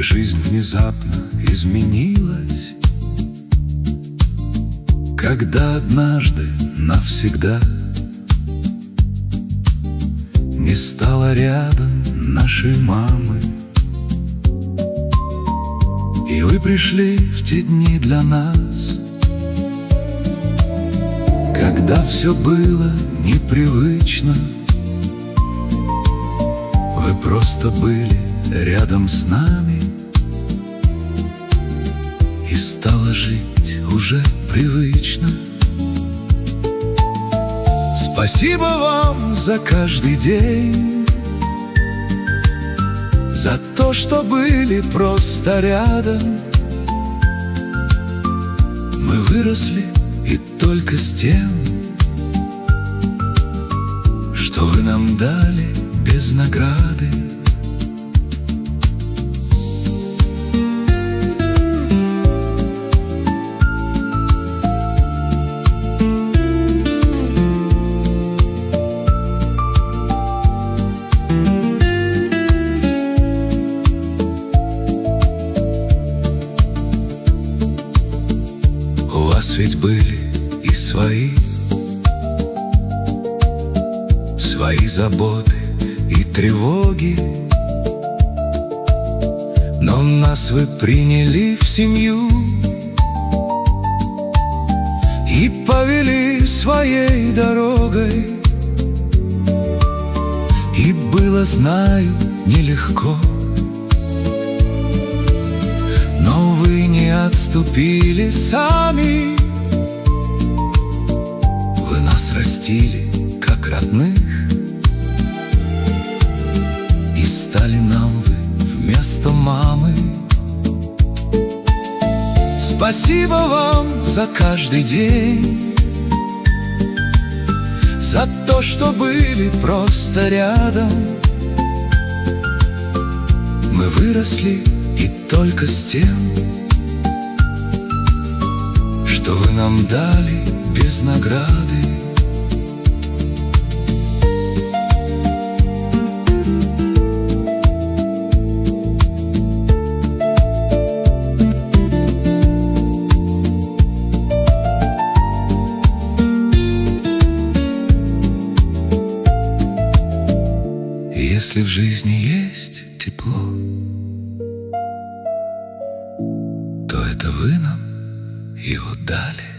жизнь внезапно изменилась, когда однажды навсегда не стало рядом нашей мамы. И вы пришли в те дни для нас, когда все было непривычно. Вы просто были рядом с нами, и стало жить уже привычно. Спасибо вам за каждый день, за то, что были просто рядом. Мы выросли и только с тем, что вы нам дали без награды. У вас ведь были и свои заботы и тревоги, но нас вы приняли в семью и повели своей дорогой. И было, знаю, нелегко, но вы не отступили сами. Вы нас растили как родных, и стали нам вы вместо мамы. Спасибо вам за каждый день, за то, что были просто рядом. Мы выросли и только с тем, что вы нам дали без награды. Если в жизни есть тепло, то это вы нам его дали.